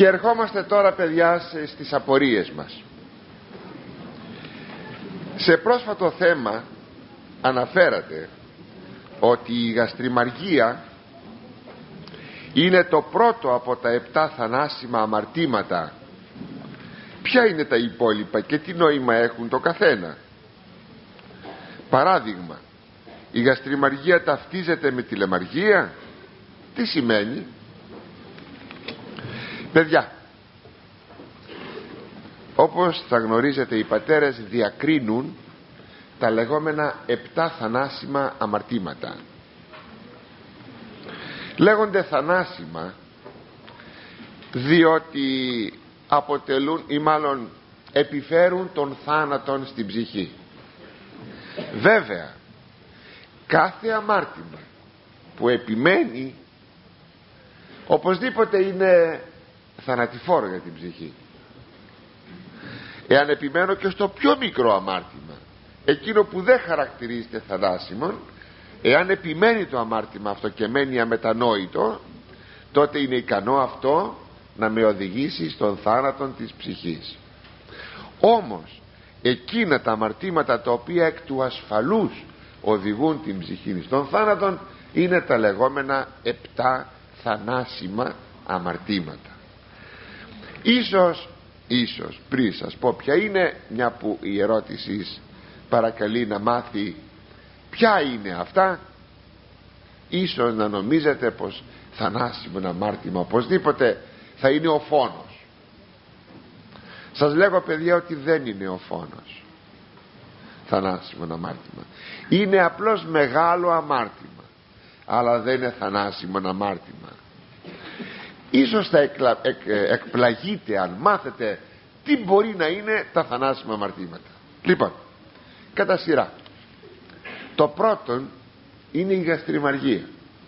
Και ερχόμαστε τώρα, παιδιά, στις απορίες μας. Σε πρόσφατο θέμα αναφέρατε ότι η γαστριμαργία είναι το πρώτο από τα 7 θανάσιμα αμαρτήματα. Ποια είναι τα υπόλοιπα και τι νόημα έχουν το καθένα? Παράδειγμα, η γαστριμαργία ταυτίζεται με τη λαιμαργία. Τι σημαίνει? Παιδιά, όπως θα γνωρίζετε, οι πατέρες διακρίνουν τα λεγόμενα 7 θανάσιμα αμαρτήματα. Λέγονται θανάσιμα διότι αποτελούν ή μάλλον επιφέρουν τον θάνατον στην ψυχή. Βέβαια, κάθε αμάρτημα που επιμένει οπωσδήποτε είναι θανατηφόρο για την ψυχή. Εάν επιμένω και στο πιο μικρό αμάρτημα, εκείνο που δεν χαρακτηρίζεται θανάσιμον, εάν επιμένει το αμάρτημα αυτό και μένει αμετανόητο, τότε είναι ικανό αυτό να με οδηγήσει στον θάνατο της ψυχής. Όμως εκείνα τα αμαρτήματα τα οποία εκ του ασφαλούς οδηγούν την ψυχή στον θάνατον είναι τα λεγόμενα 7 θανάσιμα αμαρτήματα. Ίσως πριν σας πω ποια είναι, μια που η ερώτηση παρακαλεί να μάθει ποια είναι αυτά, ίσως να νομίζετε πως θανάσιμο αμάρτημα οπωσδήποτε θα είναι ο φόνος. Σας λέγω, παιδιά, ότι δεν είναι ο φόνος θανάσιμο αμάρτημα. Είναι απλώς μεγάλο αμάρτημα, αλλά δεν είναι θανάσιμο αμάρτημα. Ίσως θα εκπλαγείτε αν μάθετε τι μπορεί να είναι τα θανάσιμα αμαρτήματα. Λοιπόν, κατά σειρά. Το πρώτον είναι η γαστριμαργία.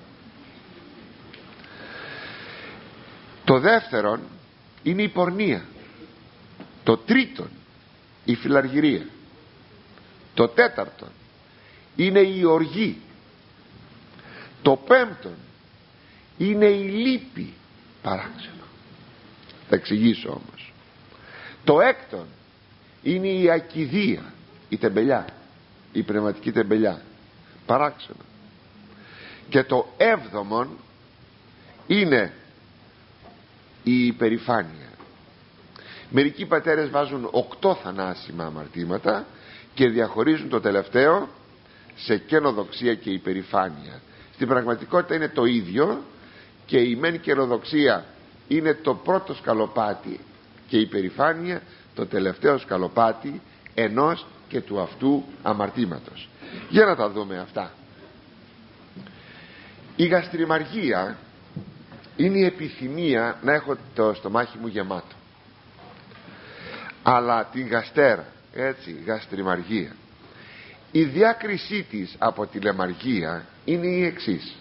Το δεύτερον είναι η πορνεία. Το τρίτον η φιλαργυρία. Το τέταρτον είναι η οργή. Το πέμπτον είναι η λύπη, παράξενο. Θα εξηγήσω όμως. Το έκτον είναι η ακηδία, η τεμπελιά, η πνευματική τεμπελιά, παράξενο. Και το έβδομον είναι η υπερηφάνεια. Μερικοί πατέρες βάζουν 8 θανάσιμα αμαρτήματα και διαχωρίζουν το τελευταίο σε καινοδοξία και υπερηφάνεια. Στην πραγματικότητα είναι το ίδιο, και η μεν καινοδοξία είναι το πρώτο σκαλοπάτι και η υπερηφάνεια το τελευταίο σκαλοπάτι ενός και του αυτού αμαρτήματος. Για να τα δούμε αυτά. Η γαστριμαργία είναι η επιθυμία να έχω το στομάχι μου γεμάτο, αλλά την γαστέρα, έτσι, γαστριμαργία, η διάκρισή της από τη λαιμαργία είναι η εξής.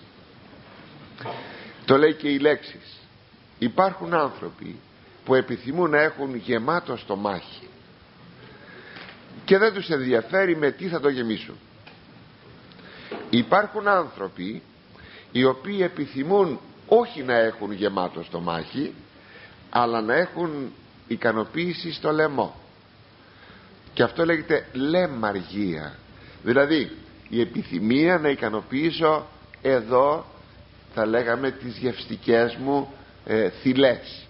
Το λέει και η λέξη. Υπάρχουν άνθρωποι που επιθυμούν να έχουν γεμάτο στομάχι και δεν τους ενδιαφέρει με τι θα το γεμίσουν. Υπάρχουν άνθρωποι οι οποίοι επιθυμούν όχι να έχουν γεμάτο στομάχι, αλλά να έχουν ικανοποίηση στο λαιμό, και αυτό λέγεται λαιμαργία. Δηλαδή η επιθυμία να ικανοποιήσω εδώ, θα λέγαμε, τις γευστικές μου θυλές.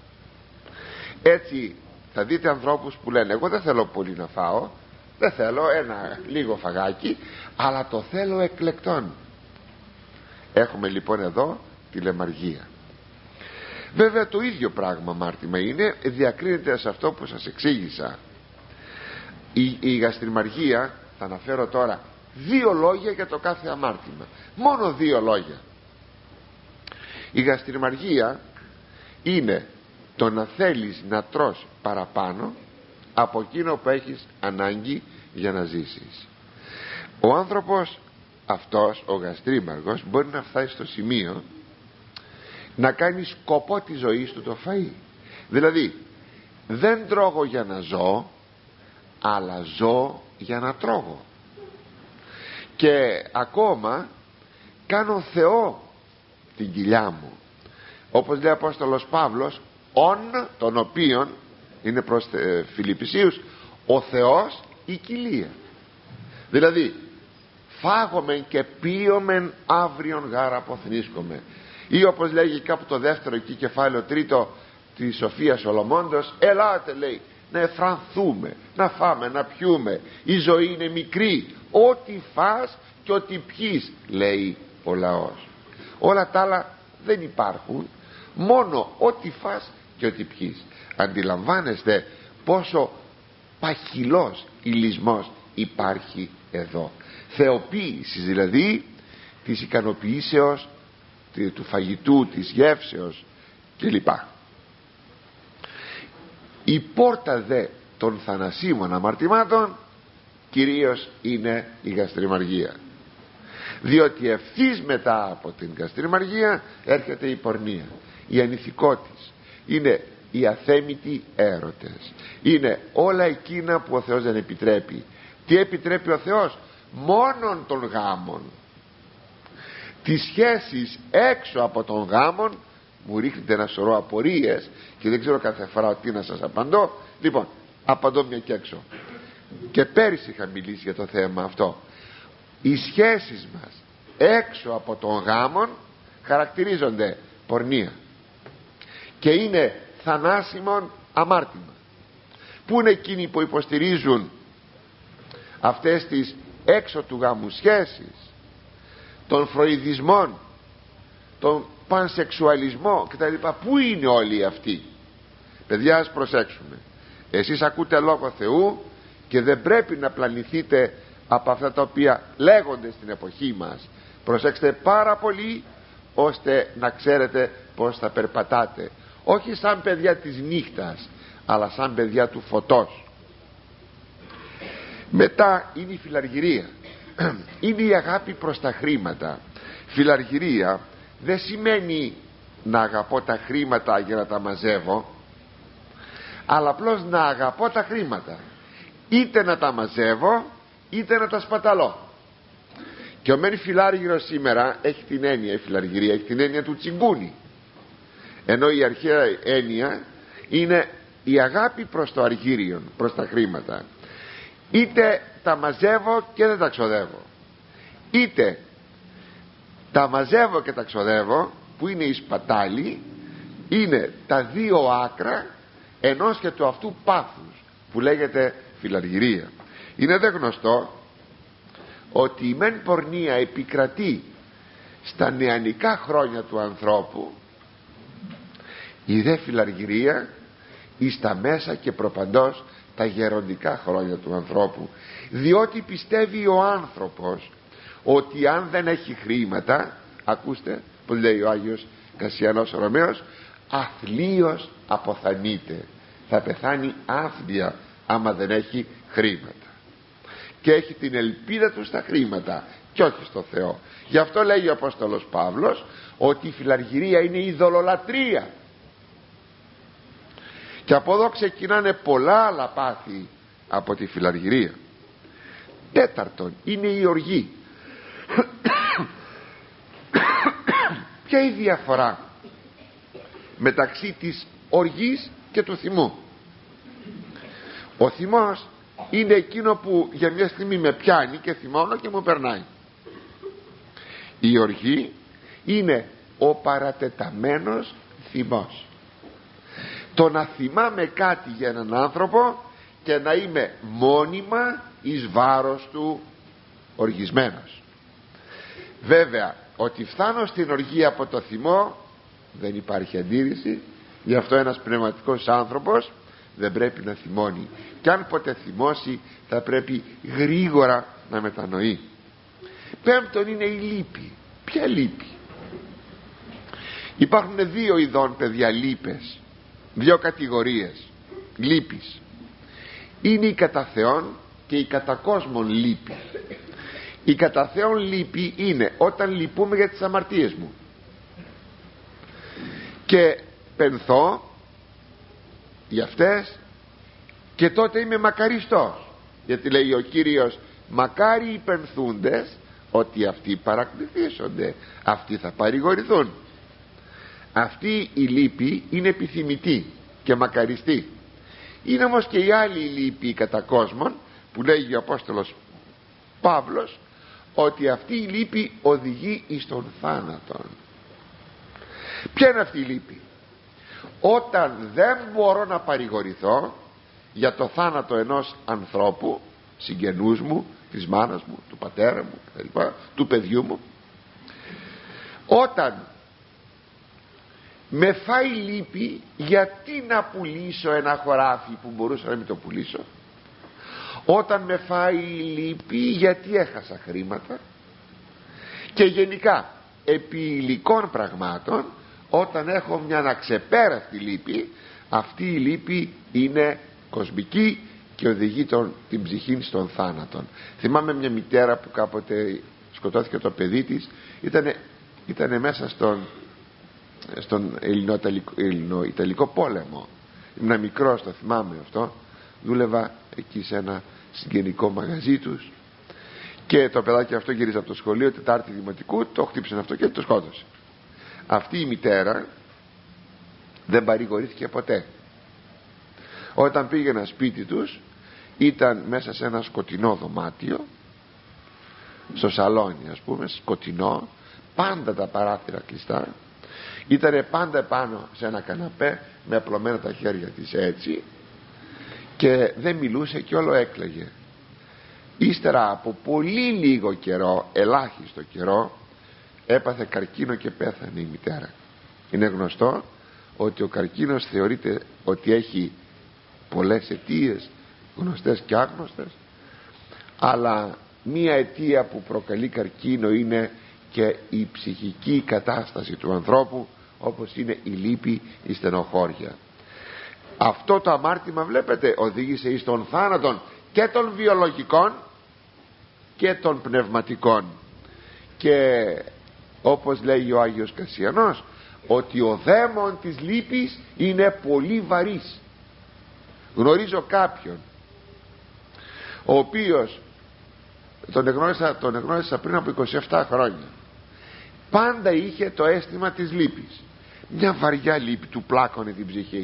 Έτσι θα δείτε ανθρώπους που λένε, εγώ δεν θέλω πολύ να φάω, δεν θέλω ένα λίγο φαγάκι, αλλά το θέλω εκλεκτόν. Έχουμε λοιπόν εδώ τη λαιμαργία. Βέβαια το ίδιο πράγμα αμάρτημα είναι, διακρίνεται σε αυτό που σας εξήγησα. Η γαστριμαργία, θα αναφέρω τώρα 2 λόγια για το κάθε αμάρτημα, μόνο 2 λόγια. Η γαστριμαργία είναι το να θέλεις να τρως παραπάνω από εκείνο που έχεις ανάγκη για να ζήσεις. Ο άνθρωπος αυτός, ο γαστρίμαργος, μπορεί να φτάσει στο σημείο να κάνει σκοπό της ζωής του το φαΐ. Δηλαδή δεν τρώγω για να ζω, αλλά ζω για να τρώγω. Και ακόμα κάνω Θεό την κοιλιά μου. Όπως λέει ο Απόστολος Παύλος, τον οποίον, είναι προς Φιλιππισίους, ο Θεός η κοιλία. Δηλαδή φάγομεν και πίωμεν αύριον γάρα αποθνίσκομεν, ή όπως λέγει κάπου το δεύτερο εκεί κεφάλαιο τρίτο της Σοφίας Σολομώντος, ελάτε λέει να εφρανθούμε, να φάμε, να πιούμε, η ζωή είναι μικρή, ό,τι φας και ό,τι πιείς, λέει ο λαός. Όλα τα άλλα δεν υπάρχουν, μόνο ό,τι φας και ό,τι πιείς. Αντιλαμβάνεστε πόσο παχυλός ηλισμός υπάρχει εδώ, θεοποίησης δηλαδή της ικανοποιήσεως του φαγητού, της γεύσεως κλπ. Η πόρτα δε των θανασίμων αμαρτημάτων κυρίως είναι η γαστριμαργία, διότι ευθύς μετά από την γαστριμαργία έρχεται η πορνεία, η ανηθικότης, είναι οι αθέμητοι έρωτες, είναι όλα εκείνα που ο Θεός δεν επιτρέπει. Τι επιτρέπει ο Θεός? Μόνον των γάμων. Τις σχέσεις έξω από των γάμων μου ρίχνετε ένα σωρό απορίες και δεν ξέρω κάθε φορά τι να σας απαντώ. Λοιπόν, απαντώ μια και έξω, και πέρυσι είχα μιλήσει για το θέμα αυτό. Οι σχέσεις μας έξω από των γάμων χαρακτηρίζονται πορνεία και είναι θανάσιμον αμάρτημα. Πού είναι εκείνοι που υποστηρίζουν αυτές τις έξω του γάμου σχέσεις, των φροηδισμών, τον πανσεξουαλισμό κτλ? Πού είναι όλοι αυτοί? Παιδιά, ας προσέξουμε. Εσείς ακούτε λόγο Θεού και δεν πρέπει να πλανηθείτε από αυτά τα οποία λέγονται στην εποχή μας. Προσέξτε πάρα πολύ, ώστε να ξέρετε πως θα περπατάτε, όχι σαν παιδιά της νύχτας, αλλά σαν παιδιά του φωτός. Μετά είναι η φιλαργυρία. Είναι η αγάπη προς τα χρήματα. Φιλαργυρία δεν σημαίνει να αγαπώ τα χρήματα για να τα μαζεύω, αλλά απλώς να αγαπώ τα χρήματα, είτε να τα μαζεύω είτε να τα σπαταλώ. Και ο μεν φιλάργυρος σήμερα έχει την έννοια, η φιλαργυρία έχει την έννοια του τσιγκούνι, ενώ η αρχαία έννοια είναι η αγάπη προς το αργύριον, προς τα χρήματα. Είτε τα μαζεύω και δεν τα ξοδεύω, είτε τα μαζεύω και τα ξοδεύω, που είναι η σπατάλη. Είναι τα δύο άκρα ενός και του αυτού πάθους που λέγεται φιλαργυρία. Είναι δε γνωστό ότι η μεν πορνεία επικρατεί στα νεανικά χρόνια του ανθρώπου, η δε φιλαργυρία εις τα μέσα και προπαντός τα γεροντικά χρόνια του ανθρώπου, διότι πιστεύει ο άνθρωπος ότι αν δεν έχει χρήματα, ακούστε που λέει ο Άγιος Κασιανός ο Ρωμαίος, αθλίος αποθανείται, θα πεθάνει άφλια άμα δεν έχει χρήματα, και έχει την ελπίδα του στα χρήματα και όχι στο Θεό. Γι' αυτό λέει ο Απόστολος Παύλος ότι η φιλαργυρία είναι ειδωλολατρία, και από εδώ ξεκινάνε πολλά άλλα πάθη από τη φιλαργυρία. Τέταρτον είναι η οργή. Ποια είναι η διαφορά μεταξύ της οργής και του θυμού? Ο θυμός είναι εκείνο που για μια στιγμή με πιάνει και θυμώνω και μου περνάει. Η οργή είναι ο παρατεταμένος θυμός. Το να θυμάμαι κάτι για έναν άνθρωπο και να είμαι μόνιμα εις βάρος του οργισμένος. Βέβαια ότι φτάνω στην οργή από το θυμό δεν υπάρχει αντίρρηση. Γι' αυτό ένας πνευματικός άνθρωπος δεν πρέπει να θυμώνει, και αν ποτέ θυμώσει θα πρέπει γρήγορα να μετανοεί. Πέμπτον είναι η λύπη. Ποια λύπη? Υπάρχουν δύο ειδών, παιδιά, λύπες, δύο κατηγορίες λύπης. Είναι η κατά Θεόν και η κατά κόσμον λύπη. Η κατά Θεόν λύπη είναι όταν λυπούμε για τις αμαρτίες μου και πενθώ για αυτές, και τότε είμαι μακαριστός, γιατί λέει ο Κύριος μακάρι οι πενθούντες, ότι αυτοί παρακληθήσονται, αυτοί θα παρηγορηθούν. Αυτή η λύπη είναι επιθυμητή και μακαριστή. Είναι όμως και η άλλη λύπη κατά κόσμον, που λέγει ο Απόστολος Παύλος, ότι αυτή η λύπη οδηγεί εις τον θάνατον. Ποια είναι αυτή η λύπη? Όταν δεν μπορώ να παρηγορηθώ για το θάνατο ενός ανθρώπου, συγγενούς μου, της μάνας μου, του πατέρα μου κτλ., του παιδιού μου, όταν με φάει λύπη, γιατί να πουλήσω ένα χωράφι που μπορούσα να μην το πουλήσω, όταν με φάει λύπη γιατί έχασα χρήματα, και γενικά επί υλικών πραγμάτων, όταν έχω μια αξεπέραστη λύπη, αυτή η λύπη είναι κοσμική και οδηγεί την ψυχή στον θάνατον. Θυμάμαι μια μητέρα που κάποτε σκοτώθηκε το παιδί της, ήτανε μέσα στον Ελληνο-Ιταλικό πόλεμο. Ήμουν μικρός, το θυμάμαι αυτό. Δούλευα εκεί σε ένα συγγενικό μαγαζί τους, και το παιδάκι αυτό γύριζε από το σχολείο Τετάρτη Δημοτικού, το χτύπησε αυτό και το σκότωσε. Αυτή η μητέρα δεν παρηγορήθηκε ποτέ. Όταν πήγαινα σπίτι τους, ήταν μέσα σε ένα σκοτεινό δωμάτιο, στο σαλόνι ας πούμε, σκοτεινό, πάντα τα παράθυρα κλειστά, ήτανε πάντα πάνω σε ένα καναπέ με απλωμένα τα χέρια της έτσι, και δεν μιλούσε και όλο έκλαιγε. Ύστερα από πολύ λίγο καιρό, ελάχιστο καιρό, έπαθε καρκίνο και πέθανε η μητέρα. Είναι γνωστό ότι ο καρκίνος θεωρείται ότι έχει πολλές αιτίες, γνωστές και άγνωστες, αλλά μία αιτία που προκαλεί καρκίνο είναι και η ψυχική κατάσταση του ανθρώπου, όπως είναι η λύπη, η στενοχώρια. Αυτό το αμάρτημα, βλέπετε, οδήγησε εις τον θάνατον και των βιολογικών και των πνευματικών. Και όπως λέει ο Άγιος Κασιανός, ότι ο δαίμον της λύπης είναι πολύ βαρύς. Γνωρίζω κάποιον ο οποίος τον εγνώρισα πριν από 27 χρόνια. Πάντα είχε το αίσθημα της λύπης, μια βαριά λύπη, του πλάκωνε την ψυχή.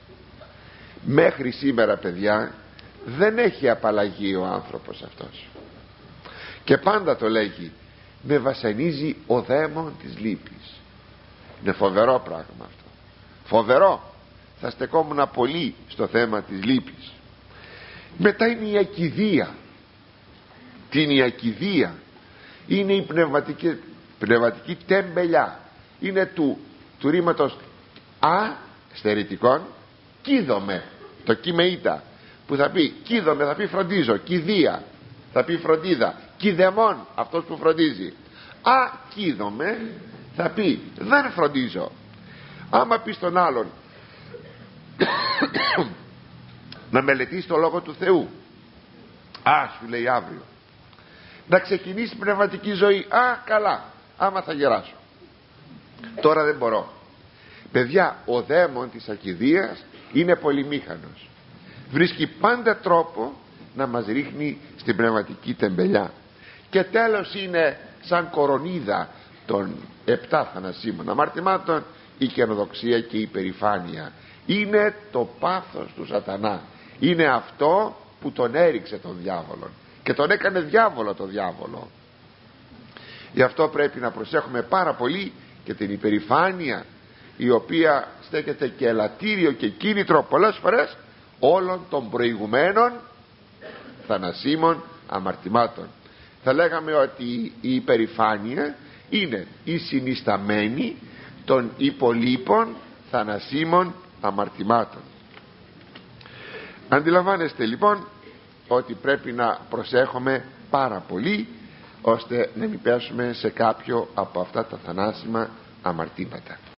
Μέχρι σήμερα, παιδιά, δεν έχει απαλλαγεί ο άνθρωπος αυτός, και πάντα το λέγει, με βασανίζει ο δαίμον της λύπης. Είναι φοβερό πράγμα αυτό, φοβερό. Θα στεκόμουν πολύ στο θέμα της λύπης. Μετά είναι η ακηδία. Τι είναι η ακηδία? Είναι η πνευματική τεμπελιά. Είναι του ρήματος στερητικών, κίδομαι, το κειμεΐτα, που θα πει κίδομαι, θα πει φροντίζω, κηδεία θα πει φροντίδα, κηδεμόν αυτός που φροντίζει. Κίδομαι θα πει δεν φροντίζω. Άμα πει στον άλλον να μελετήσει το Λόγο του Θεού, σου λέει αύριο να ξεκινήσει πνευματική ζωή, καλά, άμα θα γεράσω, τώρα δεν μπορώ. Παιδιά, ο δαίμον της ακηδείας είναι πολυμήχανος. Βρίσκει πάντα τρόπο να μας ρίχνει στην πνευματική τεμπελιά. Και τέλος είναι σαν κορονίδα των 7 θανασίμων αμαρτημάτων η καινοδοξία και η υπερηφάνεια. Είναι το πάθος του σατανά. Είναι αυτό που τον έριξε τον διάβολο και τον έκανε διάβολο το διάβολο. Γι' αυτό πρέπει να προσέχουμε πάρα πολύ και την υπερηφάνεια, η οποία στέκεται και ελαττήριο και κίνητρο πολλές φορές όλων των προηγουμένων θανασίμων αμαρτημάτων. Θα λέγαμε ότι η υπερηφάνεια είναι η συνισταμένη των υπολείπων θανασίμων αμαρτημάτων. Αντιλαμβάνεστε λοιπόν ότι πρέπει να προσέχουμε πάρα πολύ, ώστε να μην πέσουμε σε κάποιο από αυτά τα θανάσιμα αμαρτήματα.